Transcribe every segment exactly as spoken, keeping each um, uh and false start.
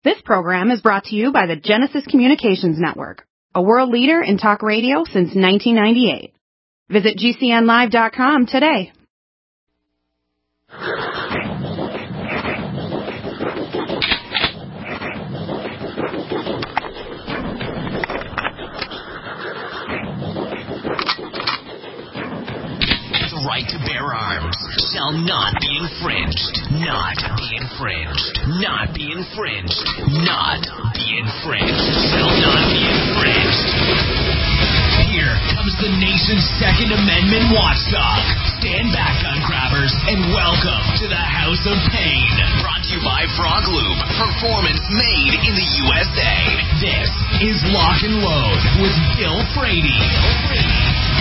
This program is brought to you by the Genesis Communications Network, a world leader in talk radio since nineteen ninety-eight. Visit G C N live dot com today. The right to bear arms shall not be infringed. Not be infringed. Not be infringed. Not be infringed. Shall not be infringed. Here comes the nation's Second Amendment watchdog. Stand back, gun grabbers, and welcome to the House of Pain. Brought to you by Frog Lube. Performance made in the U S A. This is Lock and Load with Bill Frady. Bill Frady.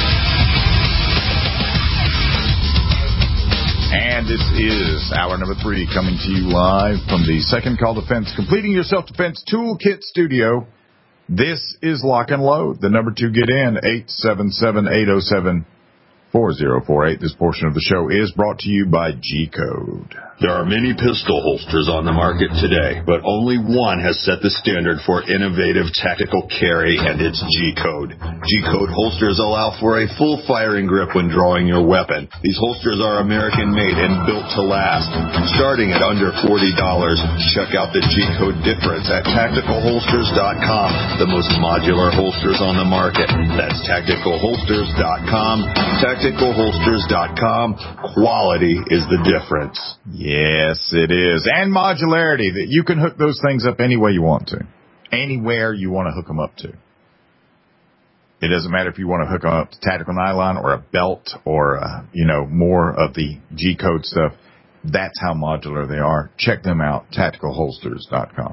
And this is hour number three, coming to you live from the Second Call Defense, completing your self-defense toolkit studio. This is Lock and Load. The number to get in, eight seven seven, eight oh seven, four oh four eight. This portion of the show is brought to you by G-Code. There are many pistol holsters on the market today, but only one has set the standard for innovative tactical carry, and it's G-Code. G-Code holsters allow for a full firing grip when drawing your weapon. These holsters are American-made and built to last. Starting at under forty dollars, check out the G-Code difference at tactical holsters dot com, the most modular holsters on the market. That's tactical holsters dot com. tactical holsters dot com. Quality is the difference. Yes, it is. And modularity, that you can hook those things up any way you want to. Anywhere you want to hook them up to. It doesn't matter if you want to hook them up to tactical nylon or a belt or, uh, you know, more of the G-Code stuff. That's how modular they are. Check them out, tactical holsters dot com.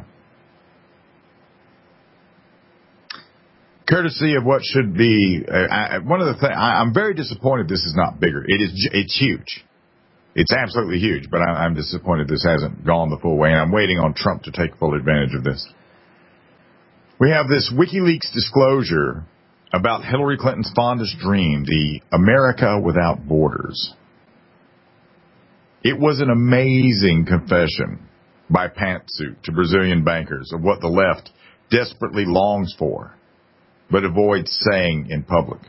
Courtesy of what should be, uh, I, one of the things, I'm very disappointed this is not bigger. It is, it's huge. It's absolutely huge, but I, I'm disappointed this hasn't gone the full way, and I'm waiting on Trump to take full advantage of this. We have this WikiLeaks disclosure about Hillary Clinton's fondest dream, the America Without Borders. It was an amazing confession by Pantsuit to Brazilian bankers of what the left desperately longs for, but avoids saying in public.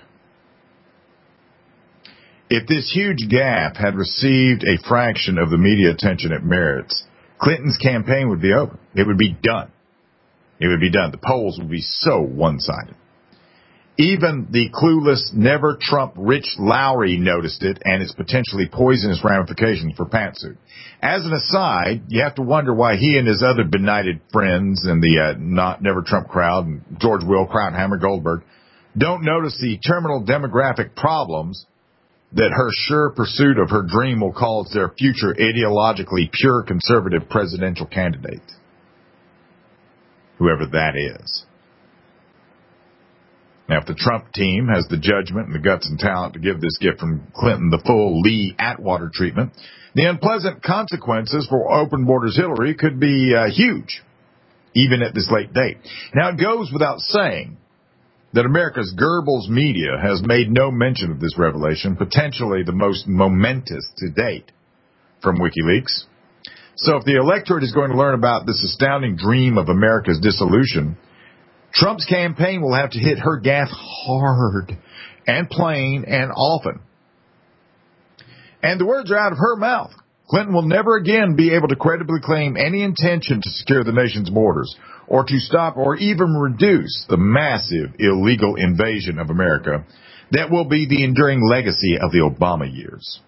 If this huge gap had received a fraction of the media attention it merits, Clinton's campaign would be over. It would be done. It would be done. The polls would be so one-sided. Even the clueless, never Trump Rich Lowry noticed it and its potentially poisonous ramifications for Pantsuit. As an aside, you have to wonder why he and his other benighted friends in the uh, not never Trump crowd, and George Will, Krauthammer, Goldberg, don't notice the terminal demographic problems that her sure pursuit of her dream will cause their future ideologically pure conservative presidential candidate, whoever that is. Now, if the Trump team has the judgment and the guts and talent to give this gift from Clinton the full Lee Atwater treatment, the unpleasant consequences for open borders Hillary could be uh, huge, even at this late date. Now, it goes without saying that America's Goebbels media has made no mention of this revelation, potentially the most momentous to date from WikiLeaks. So if the electorate is going to learn about this astounding dream of America's dissolution, Trump's campaign will have to hit her gas hard and plain and often. And the words are out of her mouth. Clinton will never again be able to credibly claim any intention to secure the nation's borders or to stop or even reduce the massive illegal invasion of America that will be the enduring legacy of the Obama years.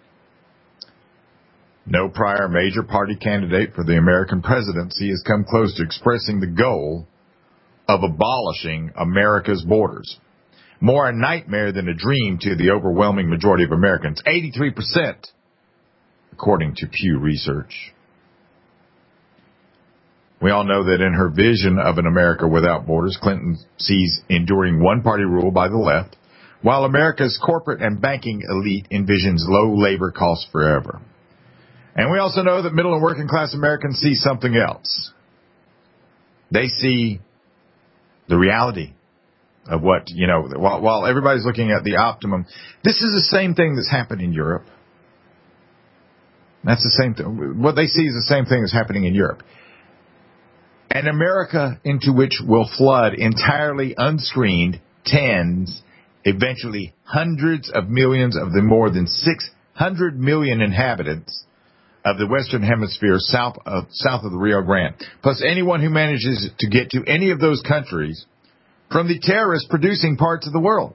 No prior major party candidate for the American presidency has come close to expressing the goal of abolishing America's borders. More a nightmare than a dream to the overwhelming majority of Americans, eighty-three percent, according to Pew Research. We all know that in her vision of an America without borders, Clinton sees enduring one-party rule by the left, while America's corporate and banking elite envisions low labor costs forever. And we also know that middle and working class Americans see something else. They see the reality of what, you know, while, while everybody's looking at the optimum, this is the same thing that's happened in Europe. That's the same thing. What they see is the same thing that's happening in Europe. An America into which will flood entirely unscreened tens, eventually hundreds of millions of the more than six hundred million inhabitants of the Western Hemisphere south of, south of the Rio Grande, plus anyone who manages to get to any of those countries from the terrorist-producing parts of the world.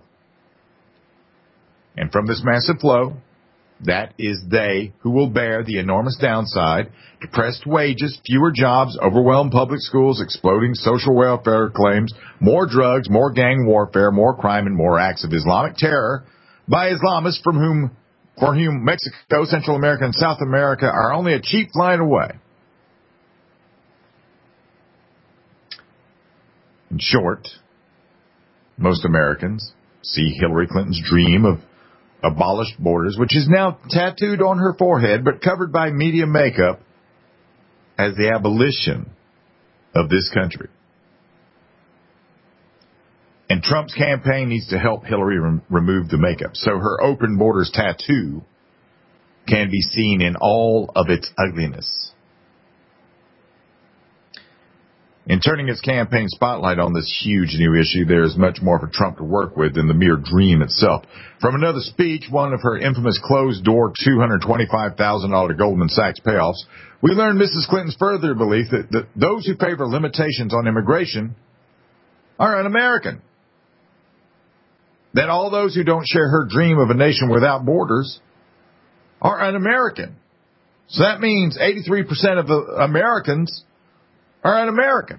And from this massive flow, that is they who will bear the enormous downside: depressed wages, fewer jobs, overwhelmed public schools, exploding social welfare claims, more drugs, more gang warfare, more crime, and more acts of Islamic terror by Islamists from whom, for whom Mexico, Central America, and South America are only a cheap flight away. In short, most Americans see Hillary Clinton's dream of abolished borders, which is now tattooed on her forehead but covered by media makeup, as the abolition of this country. And Trump's campaign needs to help Hillary rem- remove the makeup so her open borders tattoo can be seen in all of its ugliness. In turning its campaign spotlight on this huge new issue, there is much more for Trump to work with than the mere dream itself. From another speech, one of her infamous closed-door two hundred twenty-five thousand dollars Goldman Sachs payoffs, we learned Missus Clinton's further belief that, that those who favor limitations on immigration are un-American. That all those who don't share her dream of a nation without borders are un-American. So that means eighty-three percent of the Americans are un-American.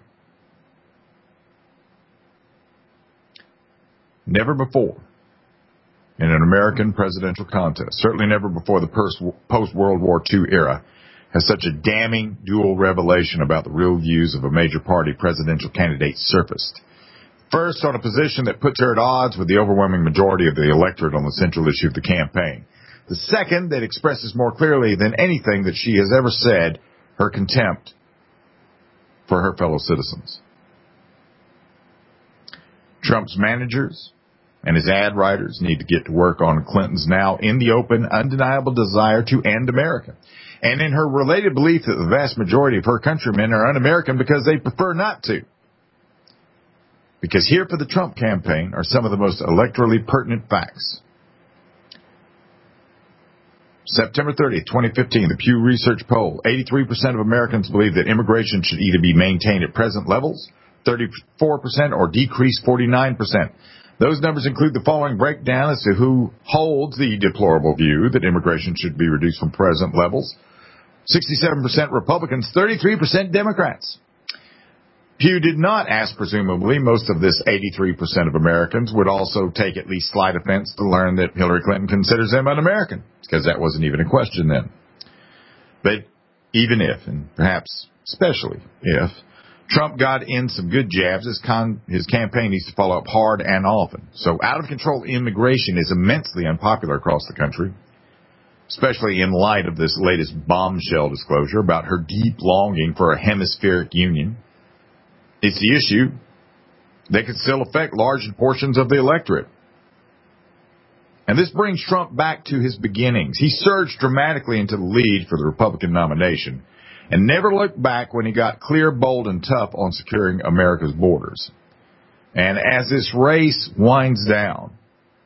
Never before in an American presidential contest, certainly never before the post-World War Two era, has such a damning dual revelation about the real views of a major party presidential candidate surfaced. First, on a position that puts her at odds with the overwhelming majority of the electorate on the central issue of the campaign. The second, that expresses more clearly than anything that she has ever said her contempt for her fellow citizens. Trump's managers and his ad writers need to get to work on Clinton's now in the open, undeniable desire to end America, and in her related belief that the vast majority of her countrymen are un-American because they prefer not to. Because here for the Trump campaign are some of the most electorally pertinent facts. September thirtieth, twenty fifteen, the Pew Research poll. eighty-three percent of Americans believe that immigration should either be maintained at present levels, thirty-four percent, or decrease, forty-nine percent. Those numbers include the following breakdown as to who holds the deplorable view that immigration should be reduced from present levels. sixty-seven percent Republicans, thirty-three percent Democrats. Pew did not ask, presumably, most of this eighty-three percent of Americans would also take at least slight offense to learn that Hillary Clinton considers them un-American, because that wasn't even a question then. But even if, and perhaps especially if, Trump got in some good jabs, his, con- his campaign needs to follow up hard and often. So out-of-control immigration is immensely unpopular across the country, especially in light of this latest bombshell disclosure about her deep longing for a hemispheric union. It's the issue that could still affect large portions of the electorate. And this brings Trump back to his beginnings. He surged dramatically into the lead for the Republican nomination and never looked back when he got clear, bold, and tough on securing America's borders. And as this race winds down,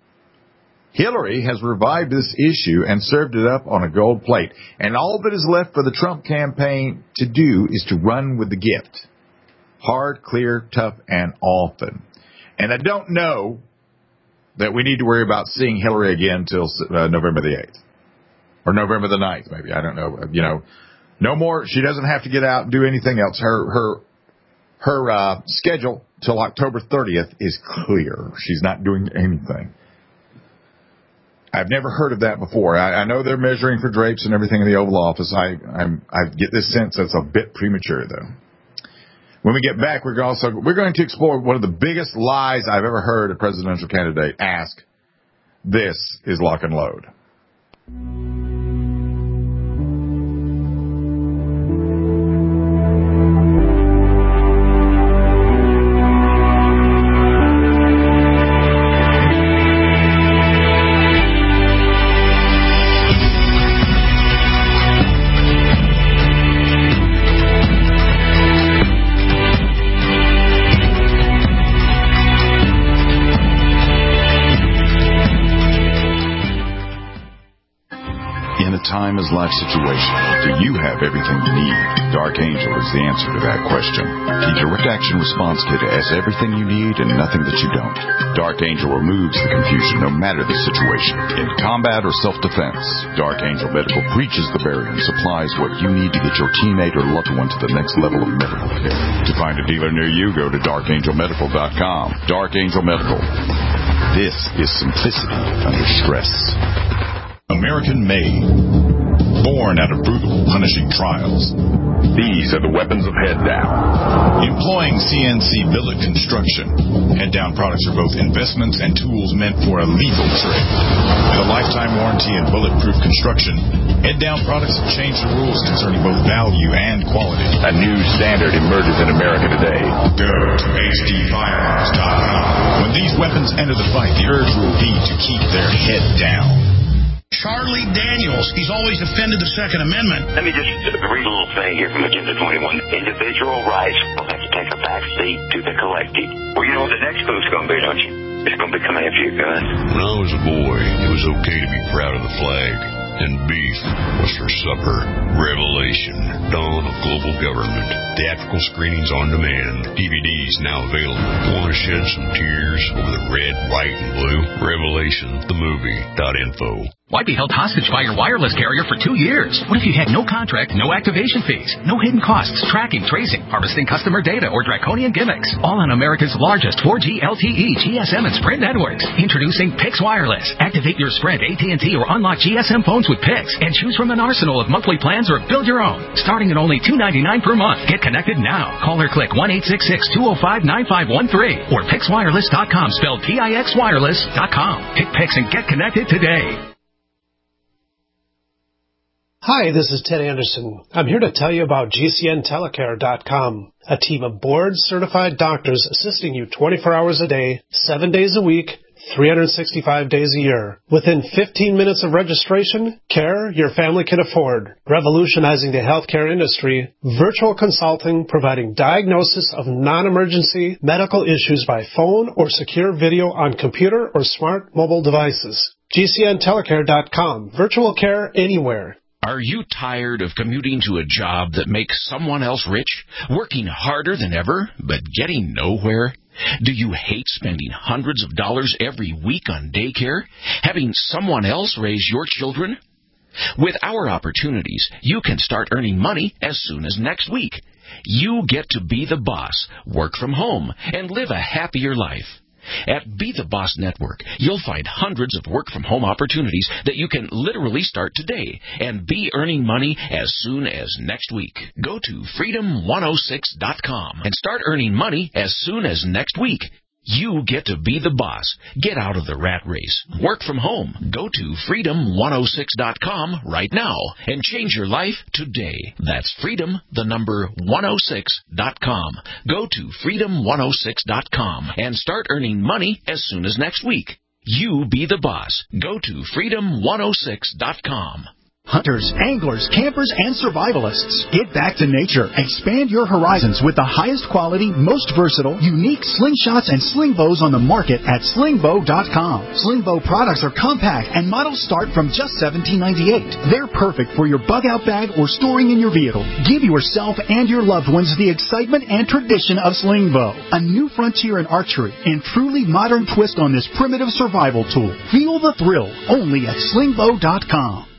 Hillary has revived this issue and served it up on a gold plate. And all that is left for the Trump campaign to do is to run with the gift. Hard, clear, tough, and often. And I don't know that we need to worry about seeing Hillary again until uh, November the eighth. Or November the ninth, maybe. I don't know. You know, no more. She doesn't have to get out and do anything else. Her her her uh, schedule till October thirtieth is clear. She's not doing anything. I've never heard of that before. I, I know they're measuring for drapes and everything in the Oval Office. I I'm, I get this sense that's a bit premature, though. When we get back, we're also we're going to explore one of the biggest lies I've ever heard a presidential candidate ask. This is Lock and Load. time is life situation? Do you have everything you need? Dark Angel is the answer to that question. The Direct Action Response Kit has everything you need and nothing that you don't. Dark Angel removes the confusion no matter the situation. In combat or self-defense, Dark Angel Medical breaches the barrier and supplies what you need to get your teammate or loved one to the next level of medical care. To find a dealer near you, go to dark angel medical dot com. Dark Angel Medical. This is simplicity under stress. American made. Born out of brutal, punishing trials. These are the weapons of Head Down. Employing C N C billet construction, Head Down products are both investments and tools meant for a lethal trade. With a lifetime warranty and bulletproof construction, Head Down products have changed the rules concerning both value and quality. A new standard emerges in America today. Go to H D firearms dot com. When these weapons enter the fight, the urge will be to keep their head down. Charlie Daniels, he's always defended the Second Amendment. Let me just read a little thing here from Agenda twenty-one. Individual rights will have to take a back seat to the collective. Well, you know what the next move's going to be, don't you? It's going to be coming after your gun. When I was a boy, it was okay to be proud of the flag. And beef was for supper. Revelation, Dawn of Global Government. Theatrical screenings on demand. D V Ds now available. Want to shed some tears over the red, white, and blue? Revelation, the movie dot info. Why be held hostage by your wireless carrier for two years? What if you had no contract, no activation fees, no hidden costs, tracking, tracing, harvesting customer data, or draconian gimmicks? All on America's largest four G L T E, G S M, and Sprint networks. Introducing Pix Wireless. Activate your Sprint, A T and T, or unlock G S M phones with Pix, and choose from an arsenal of monthly plans or build your own. Starting at only two dollars and ninety-nine cents per month. Get connected now. Call or click one eight six six, two oh five, nine five one three or pix wireless dot com, spelled P I X wireless dot com. Pick Pix and get connected today. Hi, this is Ted Anderson. I'm here to tell you about G C N telecare dot com, a team of board-certified doctors assisting you twenty-four hours a day, seven days a week, three hundred sixty-five days a year. Within fifteen minutes of registration, care your family can afford. Revolutionizing the healthcare industry, virtual consulting providing diagnosis of non-emergency medical issues by phone or secure video on computer or smart mobile devices. G C N telecare dot com, virtual care anywhere. Are you tired of commuting to a job that makes someone else rich, working harder than ever, but getting nowhere? Do you hate spending hundreds of dollars every week on daycare, having someone else raise your children? With our opportunities, you can start earning money as soon as next week. You get to be the boss, work from home, and live a happier life. At Be the Boss Network, you'll find hundreds of work-from-home opportunities that you can literally start today and be earning money as soon as next week. Go to freedom one oh six dot com and start earning money as soon as next week. You get to be the boss. Get out of the rat race. Work from home. Go to freedom one oh six dot com right now and change your life today. That's freedom, the number one oh six dot com. Go to freedom one oh six dot com and start earning money as soon as next week. You be the boss. Go to freedom one oh six dot com. Hunters, anglers, campers, and survivalists. Get back to nature. Expand your horizons with the highest quality, most versatile, unique slingshots and sling bows on the market at sling bow dot com. Sling bow products are compact and models start from just seventeen ninety-eight. They're perfect for your bug-out bag or storing in your vehicle. Give yourself and your loved ones the excitement and tradition of sling bow. A new frontier in archery and truly modern twist on this primitive survival tool. Feel the thrill only at sling bow dot com.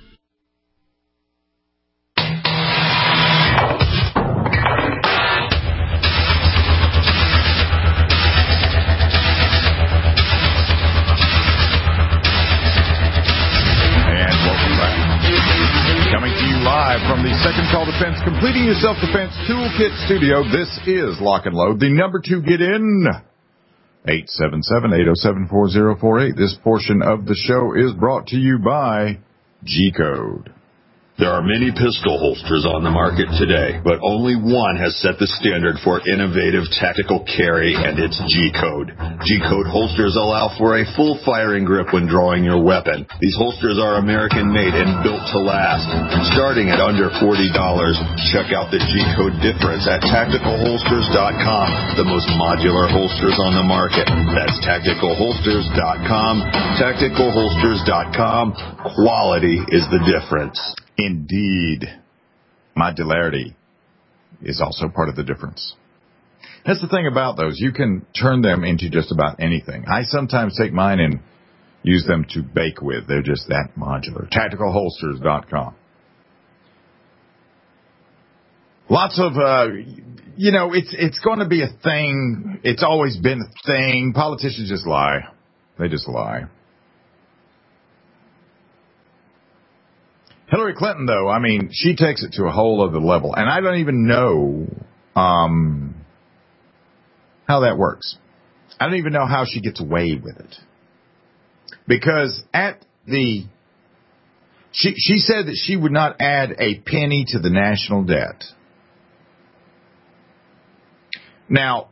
From the Second Call Defense Completing Your Self-Defense Toolkit Studio, this is Lock and Load. The number to get in, eight seven seven, eight oh seven, four oh four eight. This portion of the show is brought to you by G-Code. There are many pistol holsters on the market today, but only one has set the standard for innovative tactical carry, and it's G-Code. G-Code holsters allow for a full firing grip when drawing your weapon. These holsters are American-made and built to last. Starting at under forty dollars, check out the G-Code difference at tactical holsters dot com, the most modular holsters on the market. That's tactical holsters dot com. tactical holsters dot com. Quality is the difference. Indeed. Modularity is also part of the difference. That's the thing about those. You can turn them into just about anything. I sometimes take mine and use them to bake with. They're just that modular. tactical holsters dot com. Lots of, uh, you know, it's it's going to be a thing. It's always been a thing. Politicians just lie. They just lie. Hillary Clinton, though, I mean, she takes it to a whole other level. And I don't even know um, how that works. I don't even know how she gets away with it. Because at the... She, she said that she would not add a penny to the national debt. Now,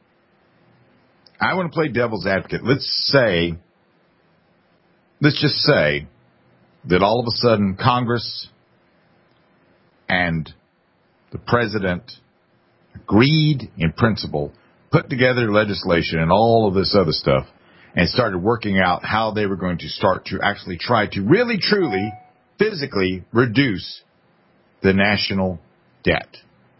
I want to play devil's advocate. Let's say... Let's just say... that all of a sudden Congress and the president agreed in principle, put together legislation and all of this other stuff, and started working out how they were going to start to actually try to really, truly, physically reduce the national debt.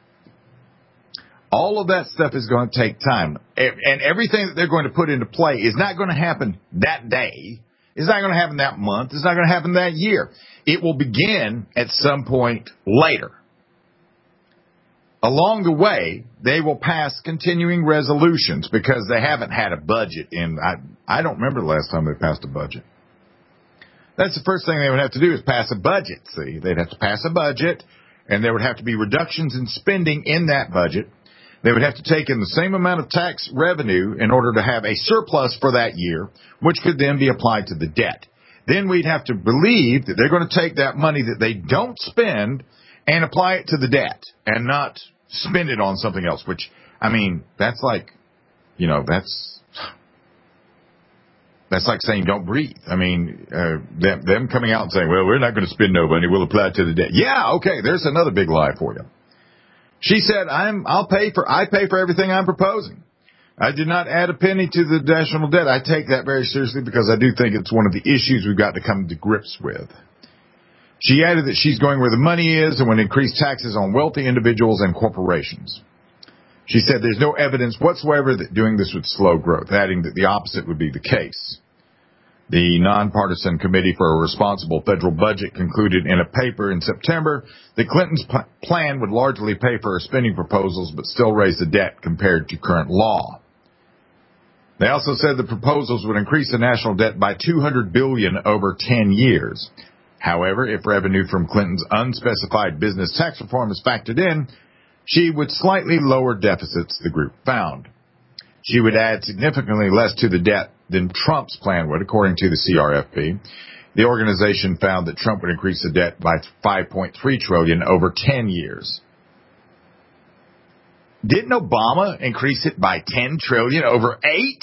All of that stuff is going to take time. And everything that they're going to put into play is not going to happen that day. It's not going to happen that month. It's not going to happen that year. It will begin at some point later. Along the way, they will pass continuing resolutions because they haven't had a budget in, I, I don't remember the last time they passed a budget. That's the first thing they would have to do is pass a budget. See, they'd have to pass a budget, and there would have to be reductions in spending in that budget. They would have to take in the same amount of tax revenue in order to have a surplus for that year, which could then be applied to the debt. Then we'd have to believe that they're going to take that money that they don't spend and apply it to the debt and not spend it on something else, which, I mean, that's like, you know, that's, that's like saying don't breathe. I mean, uh, them, them coming out and saying, well, we're not going to spend no money, we'll apply it to the debt. Yeah, okay, there's another big lie for you. She said, I'm, I'll pay for, I pay for everything I'm proposing. I did not add a penny to the national debt. I take that very seriously because I do think it's one of the issues we've got to come to grips with. She added that she's going where the money is and would increase taxes on wealthy individuals and corporations. She said there's no evidence whatsoever that doing this would slow growth, adding that the opposite would be the case. The Nonpartisan Committee for a Responsible Federal Budget concluded in a paper in September that Clinton's p- plan would largely pay for her spending proposals but still raise the debt compared to current law. They also said the proposals would increase the national debt by two hundred billion dollars over ten years. However, if revenue from Clinton's unspecified business tax reform is factored in, she would slightly lower deficits, the group found. She would add significantly less to the debt than Trump's plan would, according to the C R F P. The organization found that Trump would increase the debt by five point three trillion dollars over ten years. Didn't Obama increase it by ten trillion dollars over eight?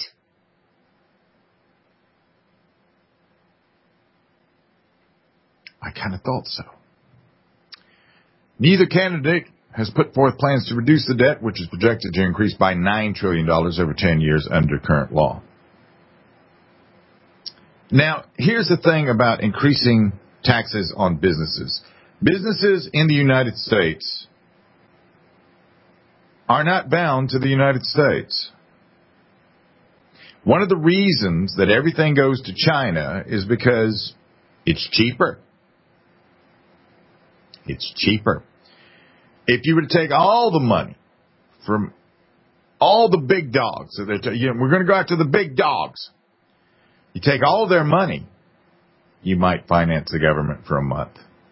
I kind of thought so. Neither candidate has put forth plans to reduce the debt, which is projected to increase by nine trillion dollars over ten years under current law. Now, here's the thing about increasing taxes on businesses. Businesses in the United States are not bound to the United States. One of the reasons that everything goes to China is because it's cheaper. It's cheaper. If you were to take all the money from all the big dogs, so t- you know, we're going to go after the big dogs. You take all their money, you might finance the government for a month.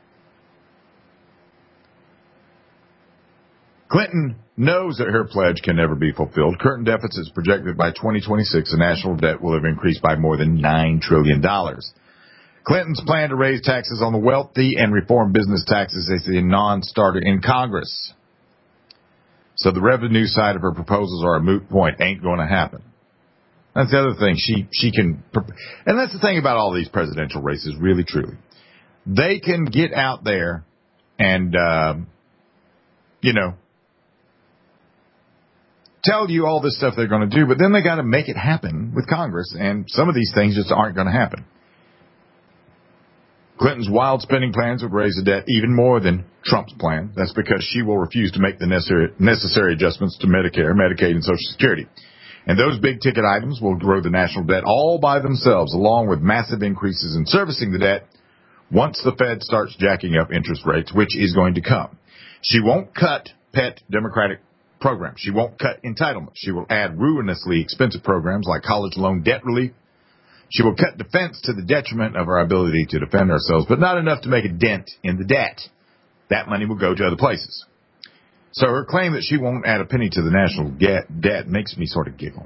Clinton knows that her pledge can never be fulfilled. Current deficits projected by twenty twenty-six, the national debt will have increased by more than nine trillion dollars. Clinton's plan to raise taxes on the wealthy and reform business taxes is a non-starter in Congress. So the revenue side of her proposals are a moot point. Ain't going to happen. That's the other thing. She she can, and that's the thing about all these presidential races, really, truly. They can get out there and, uh, you know, tell you all this stuff they're going to do, but then they got to make it happen with Congress, and some of these things just aren't going to happen. Clinton's wild spending plans would raise the debt even more than Trump's plan. That's because she will refuse to make the necessary, necessary adjustments to Medicare, Medicaid, and Social Security. And those big-ticket items will grow the national debt all by themselves, along with massive increases in servicing the debt once the Fed starts jacking up interest rates, which is going to come. She won't cut pet Democratic programs. She won't cut entitlements. She will add ruinously expensive programs like college loan debt relief. She will cut defense to the detriment of our ability to defend ourselves, but not enough to make a dent in the debt. That money will go to other places. So her claim that she won't add a penny to the national debt makes me sort of giggle.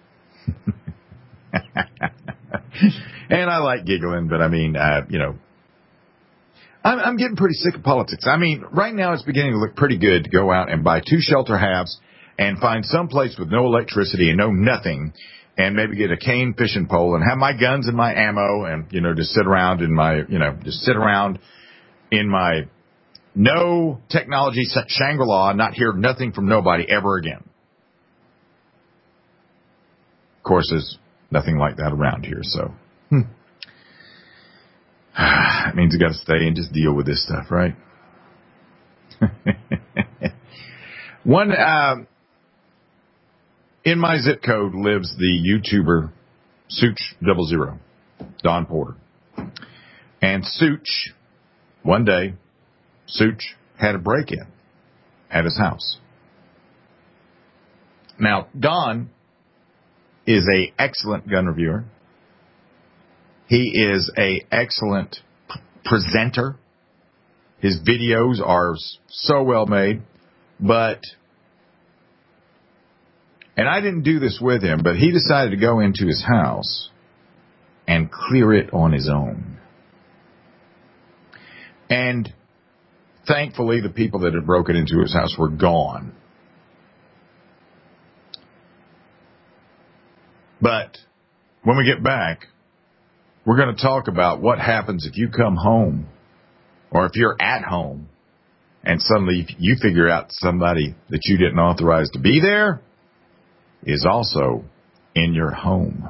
And I like giggling, but I mean, uh, you know, I'm, I'm getting pretty sick of politics. I mean, right now it's beginning to look pretty good to go out and buy two shelter halves and find some place with no electricity and no nothing, and maybe get a cane fishing pole and have my guns and my ammo and, you know, just sit around in my, you know, just sit around in my no technology Shangri-La, not hear nothing from nobody ever again. Of course, there's nothing like that around here, so hmm. It means you got to stay and just deal with this stuff, right? One, uh, in my zip code lives the YouTuber Such Double Zero, Don Porter. And Such, one day, Such had a break-in at his house. Now, Don is a excellent gun reviewer. He is a excellent presenter. His videos are so well made, but, and I didn't do this with him, but he decided to go into his house and clear it on his own. And thankfully, the people that had broken into his house were gone. But when we get back, we're going to talk about what happens if you come home, or if you're at home, and suddenly you figure out somebody that you didn't authorize to be there is also in your home.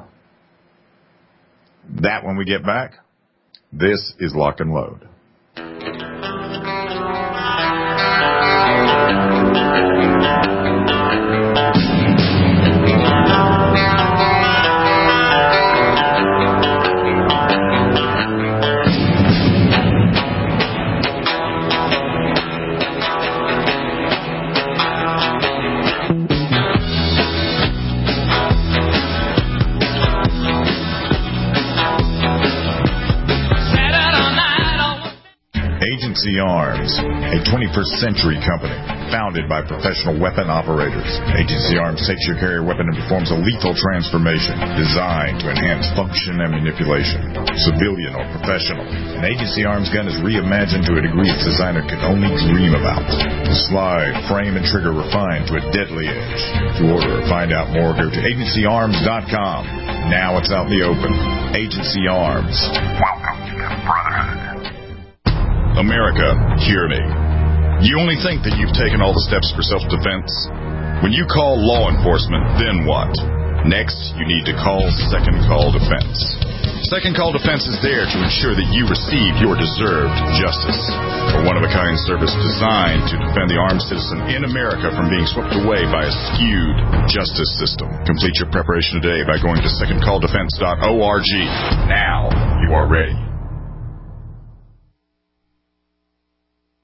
That when we get back, this is Lock and Load. Agency Arms, a twenty-first century company founded by professional weapon operators. Agency Arms takes your carrier weapon and performs a lethal transformation designed to enhance function and manipulation, civilian or professional. An Agency Arms gun is reimagined to a degree its designer could only dream about. The slide, frame, and trigger refined to a deadly edge. To order or find out more, go to agency arms dot com. Now it's out in the open. Agency Arms. Welcome to the Brotherhood. America, hear me. You only think that you've taken all the steps for self-defense? When you call law enforcement, then what? Next, you need to call Second Call Defense. Second Call Defense is there to ensure that you receive your deserved justice. A one-of-a-kind service designed to defend the armed citizen in America from being swept away by a skewed justice system. Complete your preparation today by going to second call defense dot org. Now you are ready.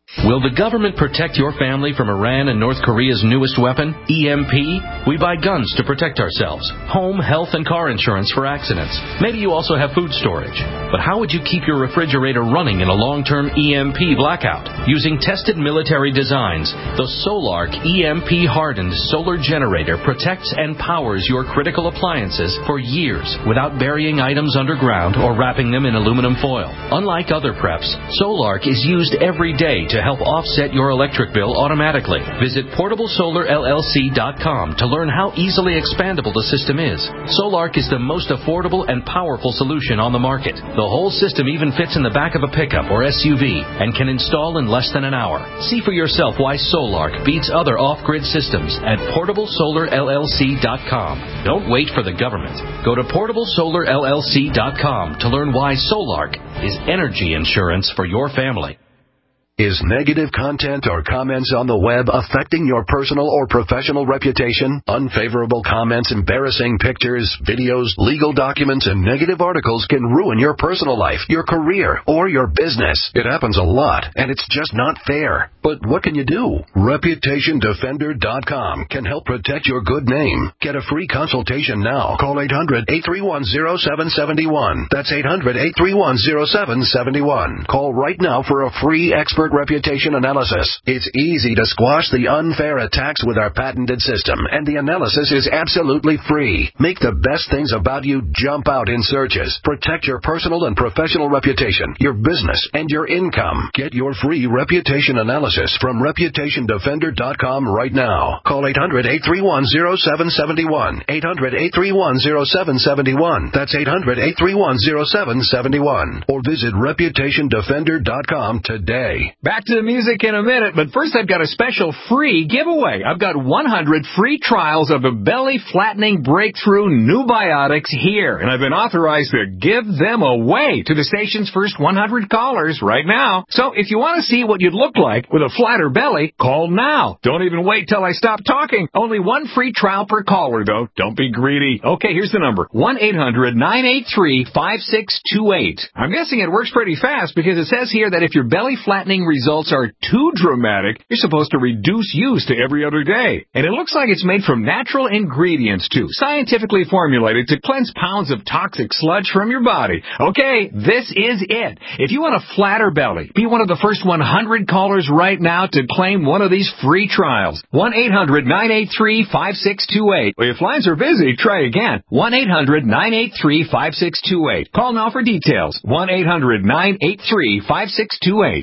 Will the government protect your family from Iran and North Korea's newest weapon, E M P? We buy guns to protect ourselves, home, health, and car insurance for accidents. Maybe you also have food storage. But how would you keep your refrigerator running in a long-term E M P blackout? Using tested military designs, the Solark E M P-hardened solar generator protects and powers your critical appliances for years without burying items underground or wrapping them in aluminum foil. Unlike other preps, Solark is used every day to help offset your electric bill automatically. Visit portable solar L L C dot com to learn how easily expandable the system is. Solark is the most affordable and powerful solution on the market. The whole system even fits in the back of a pickup or S U V and can install in less than an hour. See for yourself why Solark beats other off-grid systems at portable solar L L C dot com. Don't wait for the government. Go to portable solar L L C dot com to learn why Solark is energy insurance for your family. Is negative content or comments on the web affecting your personal or professional reputation? Unfavorable comments, embarrassing pictures, videos, legal documents, and negative articles can ruin your personal life, your career, or your business. It happens a lot, and it's just not fair. But what can you do? Reputation Defender dot com can help protect your good name. Get a free consultation now. Call eight hundred, eight three one, zero seven seven one. That's eight hundred, eight three one, zero seven seven one. Call right now for a free expert reputation analysis. It's easy to squash the unfair attacks with our patented system, and the analysis is absolutely free. Make the best things about you jump out in searches. Protect your personal and professional reputation, your business, and your income. Get your free reputation analysis from reputation defender dot com right now. Call eight hundred, eight three one, zero seven seven one. eight hundred, eight three one, zero seven seven one. That's eight hundred, eight three one, zero seven seven one. Or visit reputation defender dot com today. Back to the music in a minute, but first I've got a special free giveaway. I've got one hundred free trials of the belly flattening breakthrough New Biotics here, and I've been authorized to give them away to the station's first one hundred callers right now. So if you want to see what you'd look like with a flatter belly, call now. Don't even wait till I stop talking. Only one free trial per caller, though. Don't be greedy. Okay, here's the number. one eight hundred, nine eight three, five six two eight. I'm guessing it works pretty fast because it says here that if your belly flattening results are too dramatic, you're supposed to reduce use to every other day. And it looks like it's made from natural ingredients, too, scientifically formulated to cleanse pounds of toxic sludge from your body. Okay, this is it. If you want a flatter belly, be one of the first one hundred callers right now to claim one of these free trials. one eight hundred, nine eight three, five six two eight. If lines are busy, try again. one eight hundred, nine eight three, five six two eight. Call now for details. one eight hundred, nine eight three, five six two eight.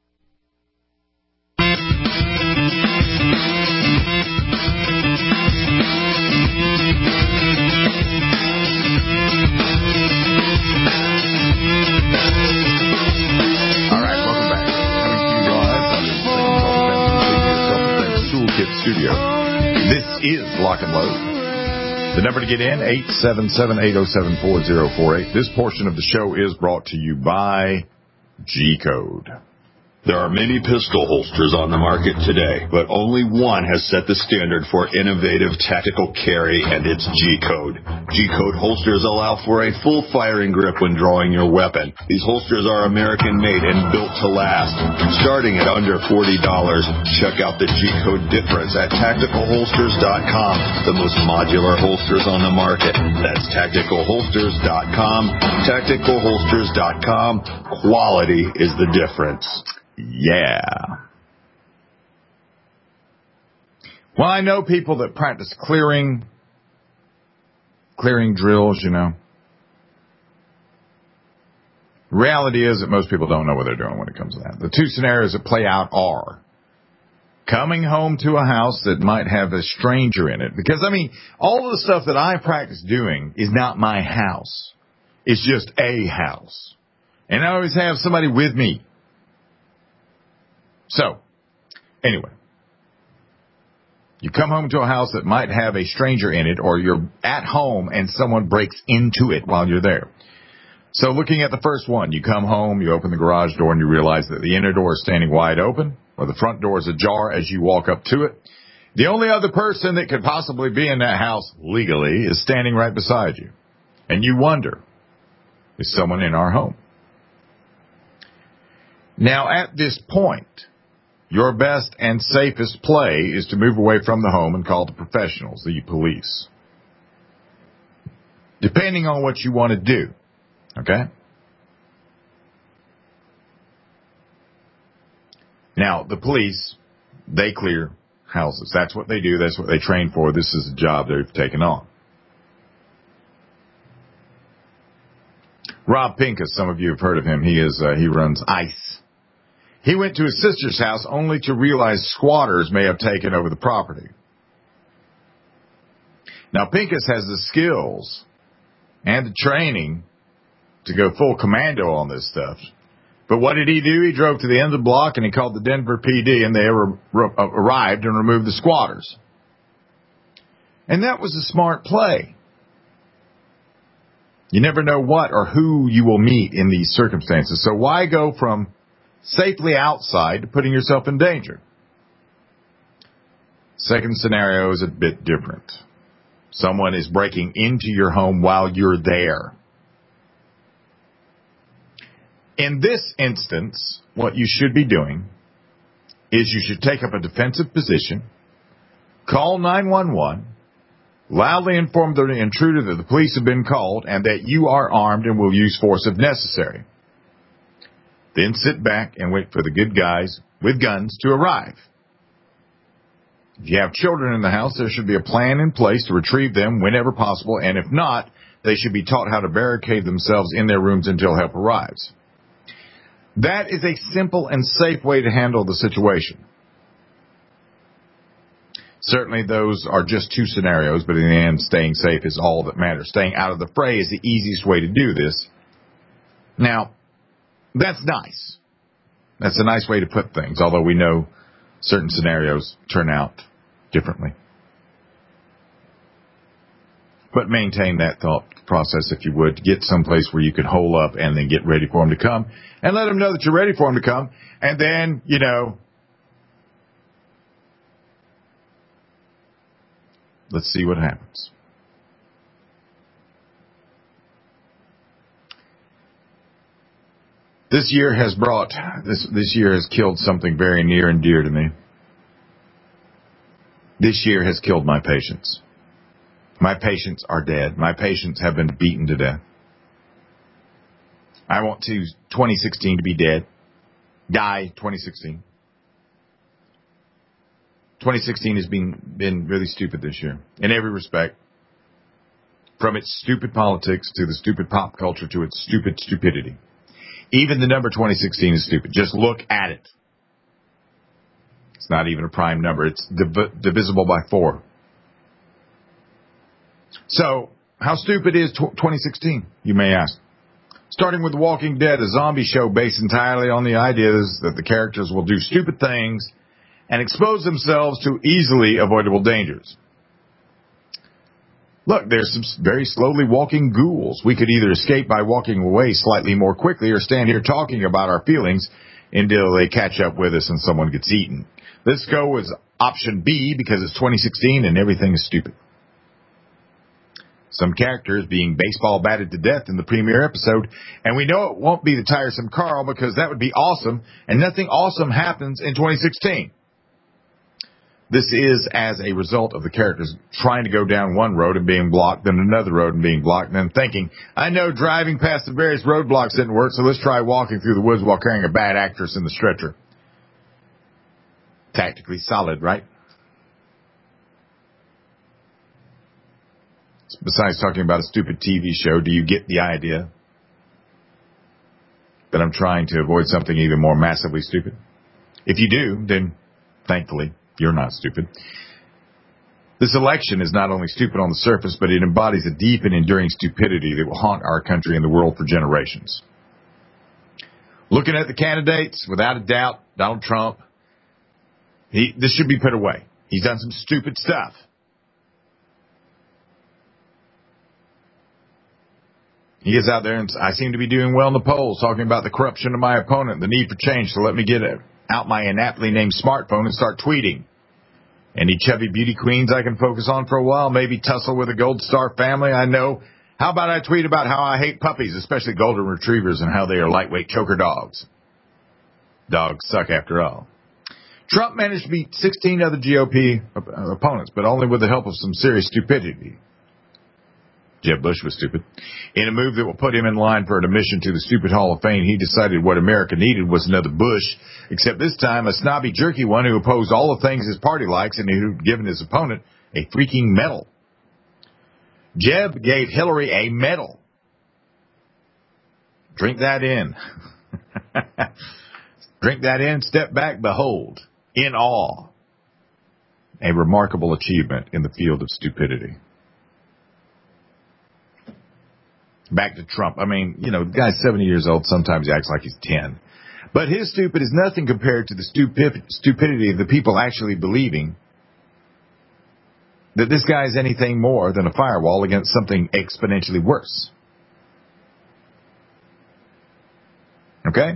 Studio. This is Lock and Load. The number to get in, eight seven seven, eight oh seven, four oh four eight. This portion of the show is brought to you by G-Code. There are many pistol holsters on the market today, but only one has set the standard for innovative tactical carry, and it's G-Code. G-Code holsters allow for a full firing grip when drawing your weapon. These holsters are American-made and built to last. Starting at under forty dollars, check out the G-Code difference at tactical holsters dot com, the most modular holsters on the market. That's tactical holsters dot com. tactical holsters dot com. Quality is the difference. Yeah. Well, I know people that practice clearing, clearing drills, you know. Reality is that most people don't know what they're doing when it comes to that. The two scenarios that play out are coming home to a house that might have a stranger in it. Because, I mean, all of the stuff that I practice doing is not my house. It's just a house. And I always have somebody with me. So, anyway, you come home to a house that might have a stranger in it, or you're at home and someone breaks into it while you're there. So looking at the first one, you come home, you open the garage door, and you realize that the inner door is standing wide open, or the front door is ajar as you walk up to it. The only other person that could possibly be in that house legally is standing right beside you. And you wonder, is someone in our home? Now, at this point, your best and safest play is to move away from the home and call the professionals, the police. Depending on what you want to do. Okay? Now, the police, they clear houses. That's what they do. That's what they train for. This is a job they've taken on. Rob Pincus, some of you have heard of him. He is uh, he runs ICE. He went to his sister's house only to realize squatters may have taken over the property. Now, Pincus has the skills and the training to go full commando on this stuff. But what did he do? He drove to the end of the block and he called the Denver P D, and they ar- ar- arrived and removed the squatters. And that was a smart play. You never know what or who you will meet in these circumstances. So why go from safely outside to putting yourself in danger? Second scenario is a bit different. Someone is breaking into your home while you're there. In this instance, what you should be doing is you should take up a defensive position, call nine one one, loudly inform the intruder that the police have been called and that you are armed and will use force if necessary. Then sit back and wait for the good guys with guns to arrive. If you have children in the house, there should be a plan in place to retrieve them whenever possible, and if not, they should be taught how to barricade themselves in their rooms until help arrives. That is a simple and safe way to handle the situation. Certainly those are just two scenarios, but in the end, staying safe is all that matters. Staying out of the fray is the easiest way to do this. Now, that's nice. That's a nice way to put things, although we know certain scenarios turn out differently. But maintain that thought process, if you would. Get someplace where you can hole up and then get ready for them to come. And let them know that you're ready for them to come. And then, you know, let's see what happens. This year has brought, this, this year has killed something very near and dear to me. This year has killed my patients. My patients are dead. My patients have been beaten to death. I want to twenty sixteen to be dead. Die twenty sixteen. twenty sixteen has been, been really stupid this year in every respect. From its stupid politics to the stupid pop culture to its stupid stupidity. Even the number twenty sixteen is stupid. Just look at it. It's not even a prime number. It's div- divisible by four. So, how stupid is twenty sixteen, you may ask? Starting with The Walking Dead, a zombie show based entirely on the ideas that the characters will do stupid things and expose themselves to easily avoidable dangers. Look, there's some very slowly walking ghouls. We could either escape by walking away slightly more quickly or stand here talking about our feelings until they catch up with us and someone gets eaten. Let's go with option B because it's twenty sixteen and everything is stupid. Some characters being baseball batted to death in the premiere episode, and we know it won't be the tiresome Carl because that would be awesome, and nothing awesome happens in twenty sixteen. This is as a result of the characters trying to go down one road and being blocked, then another road and being blocked, and then thinking, I know driving past the various roadblocks didn't work, so let's try walking through the woods while carrying a bad actress in the stretcher. Tactically solid, right? Besides talking about a stupid T V show, do you get the idea that I'm trying to avoid something even more massively stupid? If you do, then thankfully, you're not stupid. This election is not only stupid on the surface, but it embodies a deep and enduring stupidity that will haunt our country and the world for generations. Looking at the candidates, without a doubt, Donald Trump, he, this should be put away. He's done some stupid stuff. He is out there, and I seem to be doing well in the polls, talking about the corruption of my opponent, the need for change, so let me get out my inaptly named smartphone and start tweeting. Any chubby beauty queens I can focus on for a while, maybe tussle with a Gold Star family I know. How about I tweet about how I hate puppies, especially golden retrievers, and how they are lightweight choker dogs. Dogs suck after all. Trump managed to beat sixteen other G O P op- opponents, but only with the help of some serious stupidity. Jeb Bush was stupid. In a move that will put him in line for an admission to the Stupid Hall of Fame, he decided what America needed was another Bush, except this time a snobby, jerky one who opposed all the things his party likes and who'd given his opponent a freaking medal. Jeb gave Hillary a medal. Drink that in. Drink that in, step back, behold, in awe. A remarkable achievement in the field of stupidity. Back to Trump. I mean, you know, the guy's seventy years old. Sometimes he acts like he's ten. But his stupid is nothing compared to the stupid, stupidity of the people actually believing that this guy is anything more than a firewall against something exponentially worse. Okay?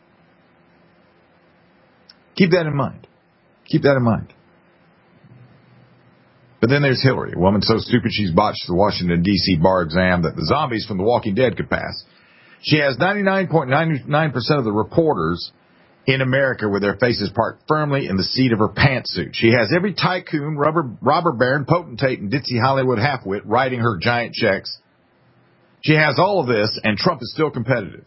Keep that in mind. Keep that in mind. But then there's Hillary, a woman so stupid she's botched the Washington, D C bar exam that the zombies from The Walking Dead could pass. She has ninety-nine point nine nine percent of the reporters in America with their faces parked firmly in the seat of her pantsuit. She has every tycoon, rubber, robber baron, potentate, and ditzy Hollywood halfwit writing her giant checks. She has all of this, and Trump is still competitive.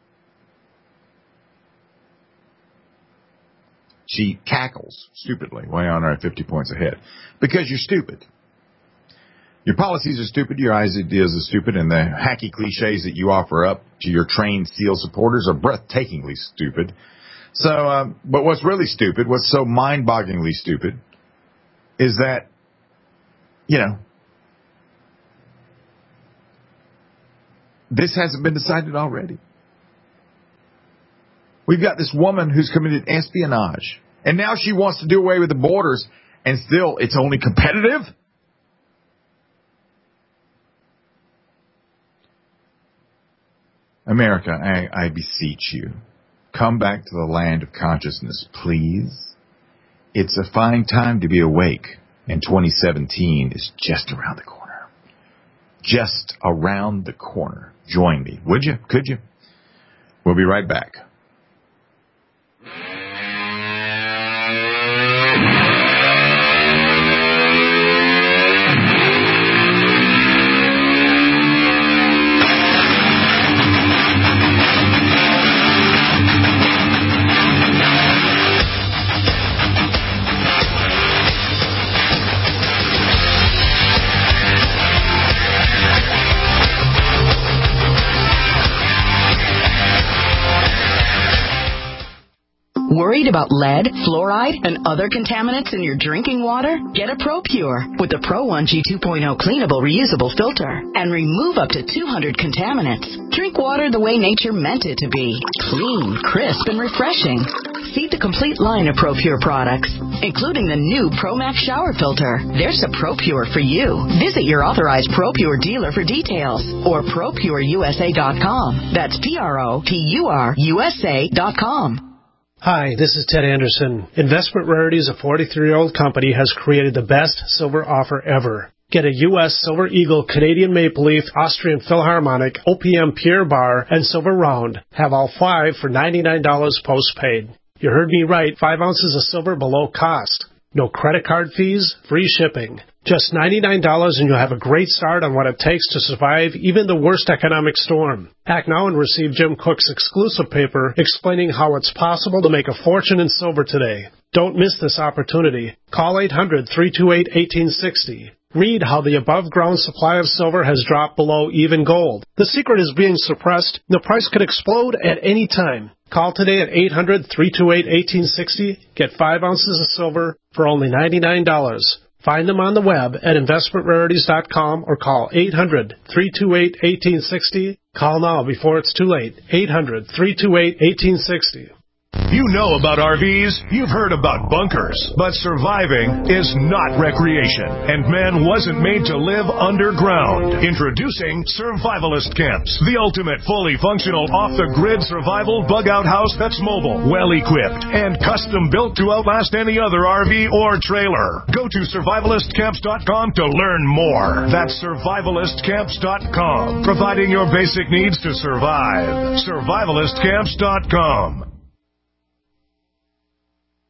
She cackles stupidly, way on her fifty points ahead. Because you're stupid. Your policies are stupid, your ideas are stupid, and the hacky cliches that you offer up to your trained SEAL supporters are breathtakingly stupid. So, um, but what's really stupid, what's so mind-bogglingly stupid, is that, you know, this hasn't been decided already. We've got this woman who's committed espionage, and now she wants to do away with the borders, and still it's only competitive? America, I, I beseech you, come back to the land of consciousness, please. It's a fine time to be awake, and twenty seventeen is just around the corner. Just around the corner. Join me, would you? Could you? We'll be right back. Worried about lead, fluoride, and other contaminants in your drinking water? Get a ProPure with the Pro one G two point oh cleanable reusable filter and remove up to two hundred contaminants. Drink water the way nature meant it to be. Clean, crisp, and refreshing. See the complete line of ProPure products, including the new ProMax shower filter. There's a ProPure for you. Visit your authorized ProPure dealer for details or Pro Pure U S A dot com. That's P R O P U R U S A dot com. Hi, this is Ted Anderson. Investment Rarities, a forty-three-year-old company, has created the best silver offer ever. Get a U S Silver Eagle, Canadian Maple Leaf, Austrian Philharmonic, O P M Pierre Bar, and Silver Round. Have all five for ninety-nine dollars postpaid. You heard me right, five ounces of silver below cost. No credit card fees, free shipping. Just ninety-nine dollars and you'll have a great start on what it takes to survive even the worst economic storm. Act now and receive Jim Cook's exclusive paper explaining how it's possible to make a fortune in silver today. Don't miss this opportunity. Call eight hundred, three two eight, one eight six zero. Read how the above-ground supply of silver has dropped below even gold. The secret is being suppressed. The price could explode at any time. Call today at eight hundred, three two eight, one eight six zero. Get five ounces of silver for only ninety-nine dollars. Find them on the web at investment rarities dot com or call eight hundred, three two eight, one eight six zero. Call now before it's too late. eight hundred, three two eight, one eight six zero. You know about R Vs, you've heard about bunkers, but surviving is not recreation, and man wasn't made to live underground. Introducing Survivalist Camps, the ultimate fully functional off-the-grid survival bug-out house that's mobile, well-equipped, and custom-built to outlast any other R V or trailer. Go to survivalist camps dot com to learn more. That's survivalist camps dot com, providing your basic needs to survive. survivalist camps dot com.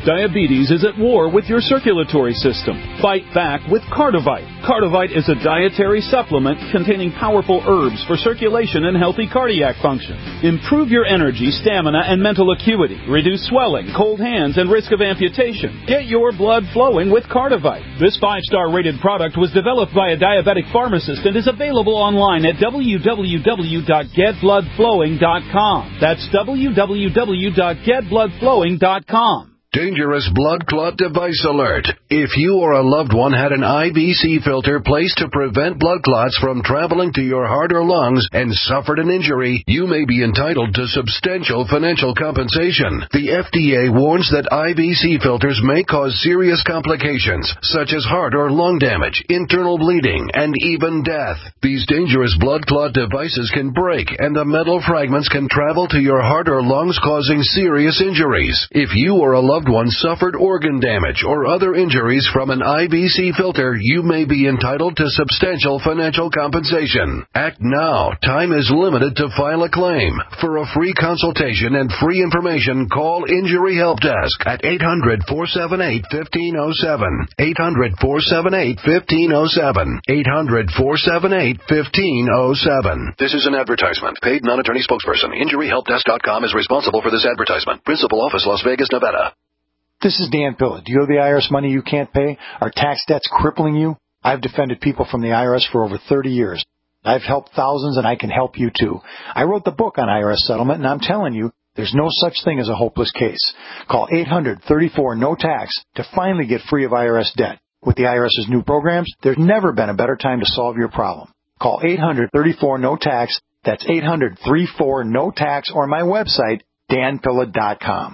Diabetes is at war with your circulatory system. Fight back with Cardivite. Cardivite is a dietary supplement containing powerful herbs for circulation and healthy cardiac function. Improve your energy, stamina, and mental acuity. Reduce swelling, cold hands, and risk of amputation. Get your blood flowing with Cardivite. This five-star rated product was developed by a diabetic pharmacist and is available online at w w w dot get blood flowing dot com. That's w w w dot get blood flowing dot com. Dangerous blood clot device alert. If you or a loved one had an I V C filter placed to prevent blood clots from traveling to your heart or lungs and suffered an injury, you may be entitled to substantial financial compensation. The F D A warns that I V C filters may cause serious complications, such as heart or lung damage, internal bleeding, and even death. These dangerous blood clot devices can break, and the metal fragments can travel to your heart or lungs, causing serious injuries. If you or a loved one suffered organ damage or other injuries from an I V C filter, you may be entitled to substantial financial compensation. Act now. Time is limited to file a claim. For a free consultation and free information, call Injury Help Desk at eight hundred, four seven eight, one five zero seven. eight hundred, four seven eight, one five zero seven. eight hundred, four seven eight, one five zero seven. This is an advertisement. Paid non-attorney spokesperson. Injury Help Desk dot com is responsible for this advertisement. Principal office, Las Vegas, Nevada. This is Dan Pilla. Do you owe the I R S money you can't pay? Are tax debts crippling you? I've defended people from the I R S for over thirty years. I've helped thousands, and I can help you too. I wrote the book on I R S settlement, and I'm telling you, there's no such thing as a hopeless case. Call eight hundred, thirty-four, no tax to finally get free of I R S debt. With the IRS's new programs, there's never been a better time to solve your problem. Call eight hundred, thirty-four, no tax. That's eight hundred, thirty-four, no tax, or my website, dan pilla dot com.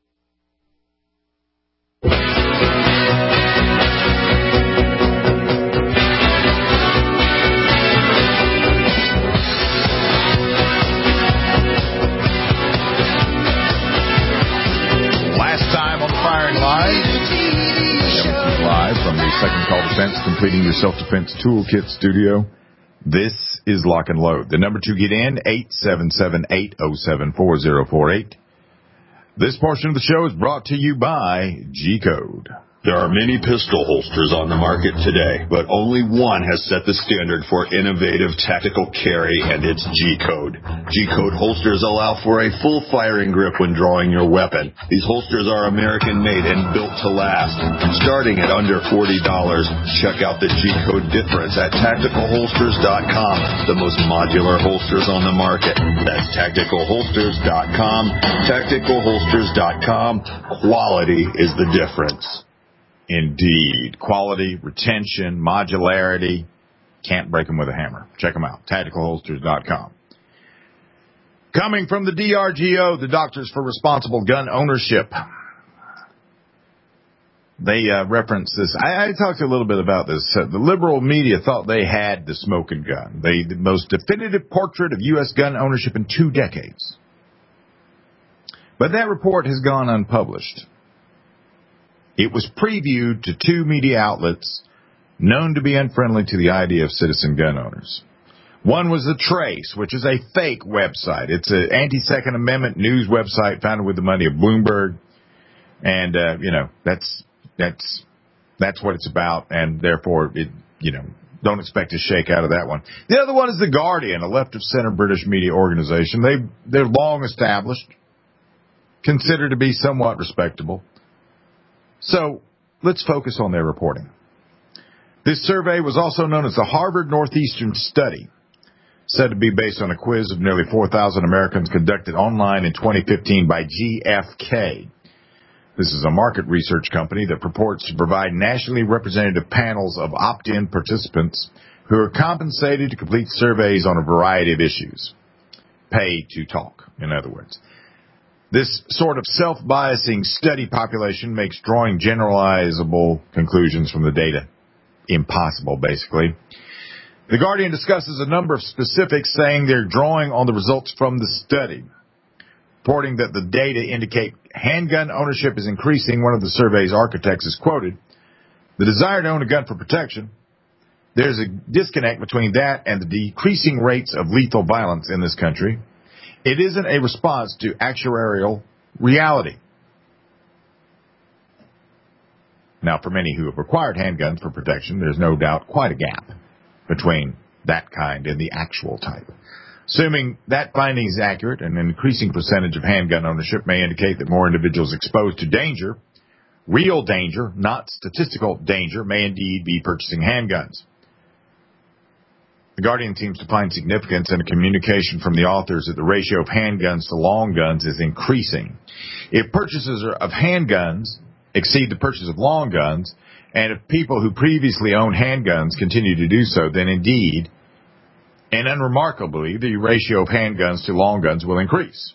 Live. Live from the Second Call Defense Completing Your Self-Defense Toolkit studio. This is Lock and Load. The number to get in, eight seven seven, eight oh seven, four oh four eight. This portion of the show is brought to you by G-Code. There are many pistol holsters on the market today, but only one has set the standard for innovative tactical carry, and it's G-Code. G-Code holsters allow for a full firing grip when drawing your weapon. These holsters are American-made and built to last. Starting at under forty dollars, check out the G-Code difference at tactical holsters dot com, the most modular holsters on the market. That's tactical holsters dot com, tactical holsters dot com. Quality is the difference. Indeed. Quality, retention, modularity. Can't break them with a hammer. Check them out. tactical holsters dot com. Coming from the D R G O, the Doctors for Responsible Gun Ownership. They uh, reference this. I, I talked a little bit about this. Uh, the liberal media thought they had the smoking gun. They the most definitive portrait of U S gun ownership in two decades. But that report has gone unpublished. It was previewed to two media outlets known to be unfriendly to the idea of citizen gun owners. One was The Trace, which is a fake website. It's an anti-Second Amendment news website founded with the money of Bloomberg. And, uh, you know, that's, that's, that's what it's about. And therefore, it, you know, don't expect to shake out of that one. The other one is The Guardian, a left-of-center British media organization. They, they're long established, considered to be somewhat respectable. So let's focus on their reporting. This survey was also known as the Harvard Northeastern Study, said to be based on a quiz of nearly four thousand Americans conducted online in twenty fifteen by G F K. This is a market research company that purports to provide nationally representative panels of opt-in participants who are compensated to complete surveys on a variety of issues. Paid to talk, in other words. This sort of self-biasing study population makes drawing generalizable conclusions from the data impossible, basically. The Guardian discusses a number of specifics, saying they're drawing on the results from the study, reporting that the data indicate handgun ownership is increasing. One of the survey's architects is quoted, "The desire to own a gun for protection. There's a disconnect between that and the decreasing rates of lethal violence in this country. It isn't a response to actuarial reality." Now, for many who have acquired handguns for protection, there's no doubt quite a gap between that kind and the actual type. Assuming that finding is accurate, an increasing percentage of handgun ownership may indicate that more individuals exposed to danger, real danger, not statistical danger, may indeed be purchasing handguns. The Guardian seems to find significance in a communication from the authors that the ratio of handguns to long guns is increasing. If purchases of handguns exceed the purchase of long guns, and if people who previously owned handguns continue to do so, then indeed, and unremarkably, the ratio of handguns to long guns will increase.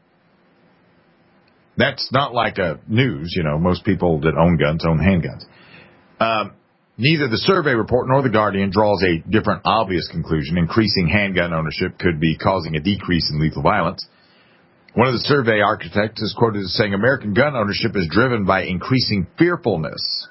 That's not like a news, you know, most people that own guns own handguns. Um, neither the survey report nor the Guardian draws a different obvious conclusion. Increasing handgun ownership could be causing a decrease in lethal violence. One of the survey architects is quoted as saying American gun ownership is driven by increasing fearfulness.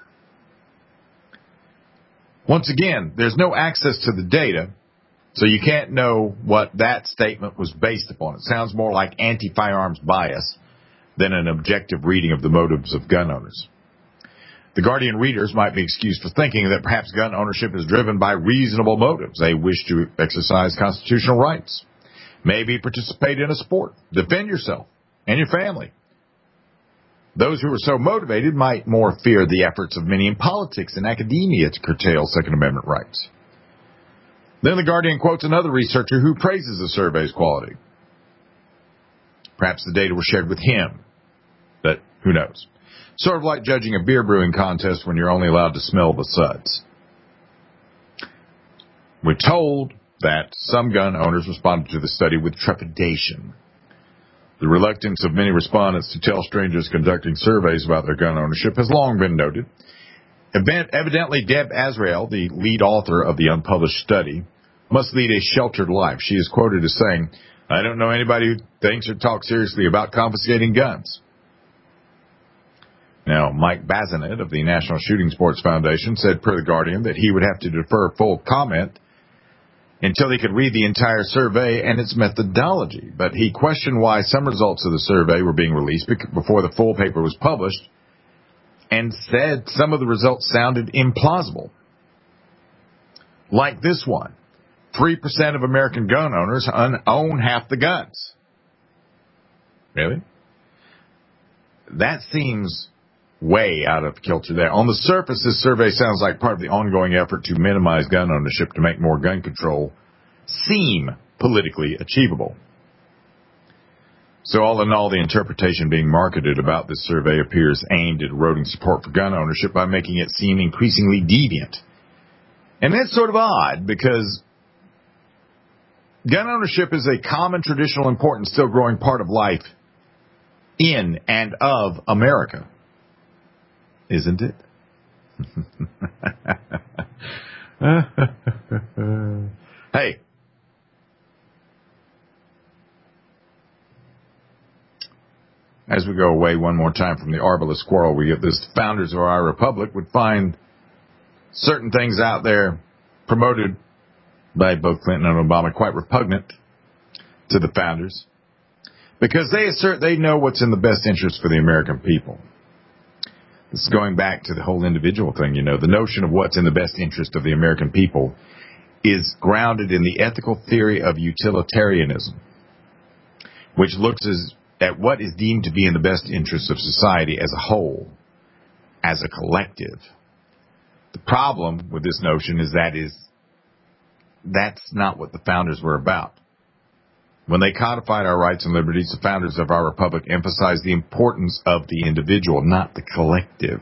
Once again, there's no access to the data, so you can't know what that statement was based upon. It sounds more like anti-firearms bias than an objective reading of the motives of gun owners. The Guardian readers might be excused for thinking that perhaps gun ownership is driven by reasonable motives. They wish to exercise constitutional rights, maybe participate in a sport, defend yourself and your family. Those who are so motivated might more fear the efforts of many in politics and academia to curtail Second Amendment rights. Then the Guardian quotes another researcher who praises the survey's quality. Perhaps the data was shared with him, but who knows? Sort of like judging a beer brewing contest when you're only allowed to smell the suds. We're told that some gun owners responded to the study with trepidation. The reluctance of many respondents to tell strangers conducting surveys about their gun ownership has long been noted. Evidently, Deb Azrael, the lead author of the unpublished study, must lead a sheltered life. She is quoted as saying, I don't know anybody who thinks or talks seriously about confiscating guns. Now, Mike Bazinet of the National Shooting Sports Foundation said per the Guardian that he would have to defer full comment until he could read the entire survey and its methodology. But he questioned why some results of the survey were being released before the full paper was published and said some of the results sounded implausible. Like this one. three percent of American gun owners own half the guns. Really? That seems way out of kilter there. On the surface, this survey sounds like part of the ongoing effort to minimize gun ownership to make more gun control seem politically achievable. So all in all, the interpretation being marketed about this survey appears aimed at eroding support for gun ownership by making it seem increasingly deviant. And that's sort of odd because gun ownership is a common, traditional, important, still growing part of life in and of America. Isn't it? Hey. As we go away one more time from the Arbalest Squirrel, we get this: founders of our republic would find certain things out there promoted by both Clinton and Obama quite repugnant to the founders because they assert they know what's in the best interest for the American people. This is going back to the whole individual thing, you know. The notion of what's in the best interest of the American people is grounded in the ethical theory of utilitarianism, which looks as, at what is deemed to be in the best interest of society as a whole, as a collective. The problem with this notion is that is that's not what the founders were about. When they codified our rights and liberties, the founders of our republic emphasized the importance of the individual, not the collective.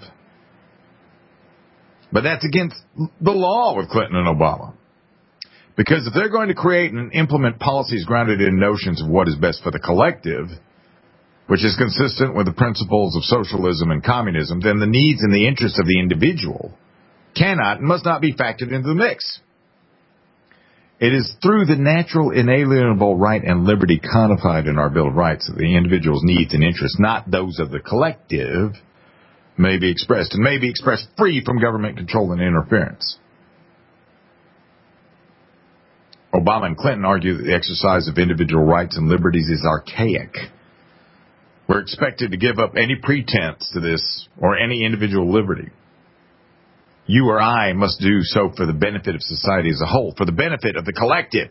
But that's against the law with Clinton and Obama. Because if they're going to create and implement policies grounded in notions of what is best for the collective, which is consistent with the principles of socialism and communism, then the needs and the interests of the individual cannot and must not be factored into the mix. It is through the natural, inalienable right and liberty codified in our Bill of Rights that the individual's needs and interests, not those of the collective, may be expressed, and may be expressed free from government control and interference. Obama and Clinton argue that the exercise of individual rights and liberties is archaic. We're expected to give up any pretense to this or any individual liberty. You or I must do so for the benefit of society as a whole, for the benefit of the collective.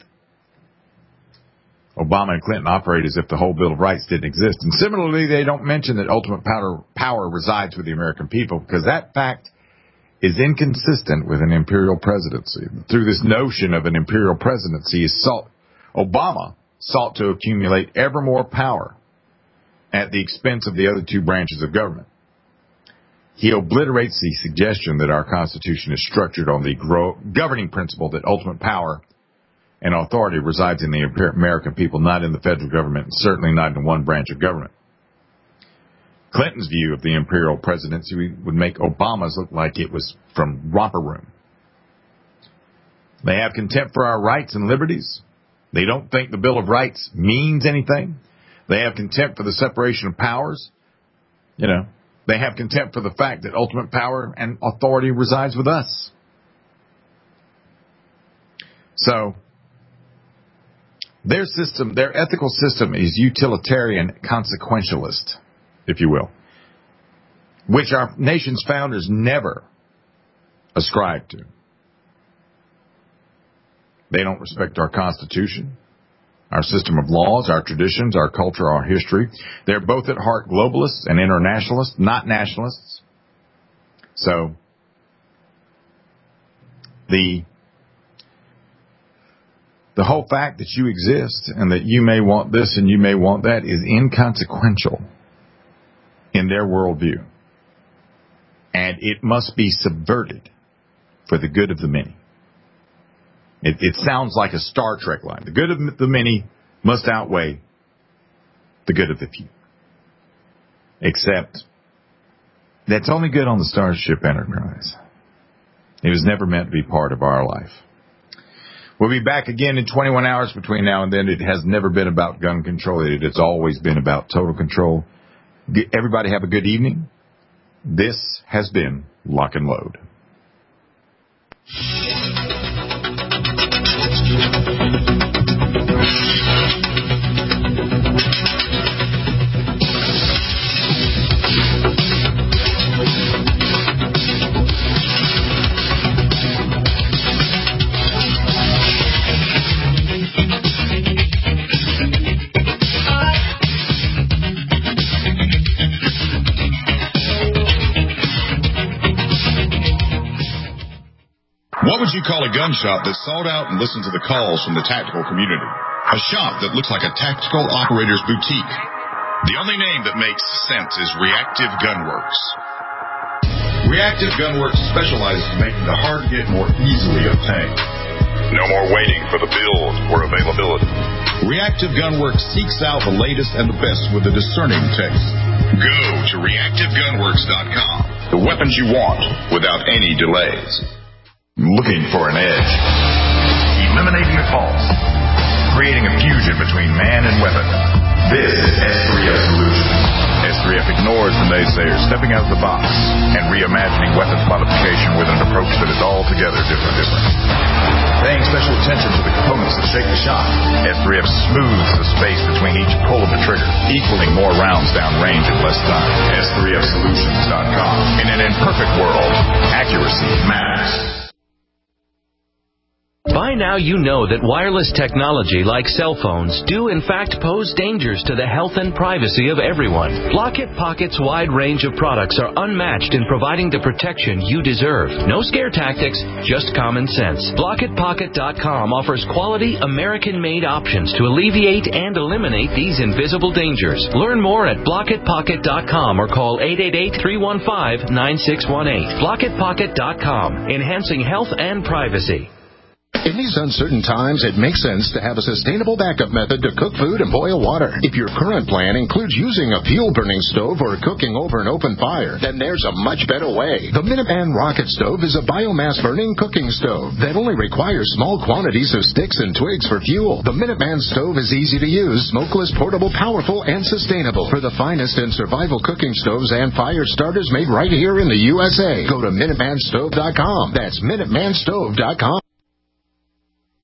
Obama and Clinton operate as if the whole Bill of Rights didn't exist. And similarly, they don't mention that ultimate power, power resides with the American people, because that fact is inconsistent with an imperial presidency. Through this notion of an imperial presidency, sought, Obama sought to accumulate ever more power at the expense of the other two branches of government. He obliterates the suggestion that our Constitution is structured on the gro- governing principle that ultimate power and authority resides in the American people, not in the federal government, and certainly not in one branch of government. Clinton's view of the imperial presidency would make Obama's look like it was from Romper Room. They have contempt for our rights and liberties. They don't think the Bill of Rights means anything. They have contempt for the separation of powers. You know, they have contempt for the fact that ultimate power and authority resides with us. So, their system, their ethical system is utilitarian consequentialist, if you will, which our nation's founders never ascribed to. They don't respect our Constitution, our system of laws, our traditions, our culture, our history. They're both at heart globalists and internationalists, not nationalists. So, the the whole fact that you exist and that you may want this and you may want that is inconsequential in their worldview. And it must be subverted for the good of the many. It, it sounds like a Star Trek line. The good of the many must outweigh the good of the few. Except that's only good on the Starship Enterprise. It was never meant to be part of our life. We'll be back again in twenty-one hours between now and then. It has never been about gun control. It has always been about total control. Everybody have a good evening. This has been Lock and Load. What would you call a gun shop that sought out and listened to the calls from the tactical community? A shop that looks like a tactical operator's boutique. The only name that makes sense is Reactive Gunworks. Reactive Gunworks specializes in making the hard get more easily obtained. No more waiting for the build or availability. Reactive Gunworks seeks out the latest and the best with a discerning taste. Go to reactive gunworks dot com. The weapons you want without any delays. Looking for an edge. Eliminating the false. Creating a fusion between man and weapon. This is S three F Solutions. S three F ignores the naysayers, stepping out of the box and reimagining weapons modification with an approach that is altogether different. different. Paying special attention to the components that shake the shot, S three F smooths the space between each pull of the trigger, equaling more rounds down range in less time. S three F solutions dot com. In an imperfect world, accuracy matters. By now you know that wireless technology like cell phones do in fact pose dangers to the health and privacy of everyone. Blockit Pocket's wide range of products are unmatched in providing the protection you deserve. No scare tactics, just common sense. Blockit Pocket dot com offers quality American-made options to alleviate and eliminate these invisible dangers. Learn more at Blockit Pocket dot com or call eight eight eight, three one five, nine six one eight. Blockit Pocket dot com, enhancing health and privacy. In these uncertain times, it makes sense to have a sustainable backup method to cook food and boil water. If your current plan includes using a fuel-burning stove or cooking over an open fire, then there's a much better way. The Minuteman Rocket Stove is a biomass-burning cooking stove that only requires small quantities of sticks and twigs for fuel. The Minuteman Stove is easy to use, smokeless, portable, powerful, and sustainable. For the finest in survival cooking stoves and fire starters made right here in the U S A, go to Minuteman Stove dot com. That's Minuteman Stove dot com.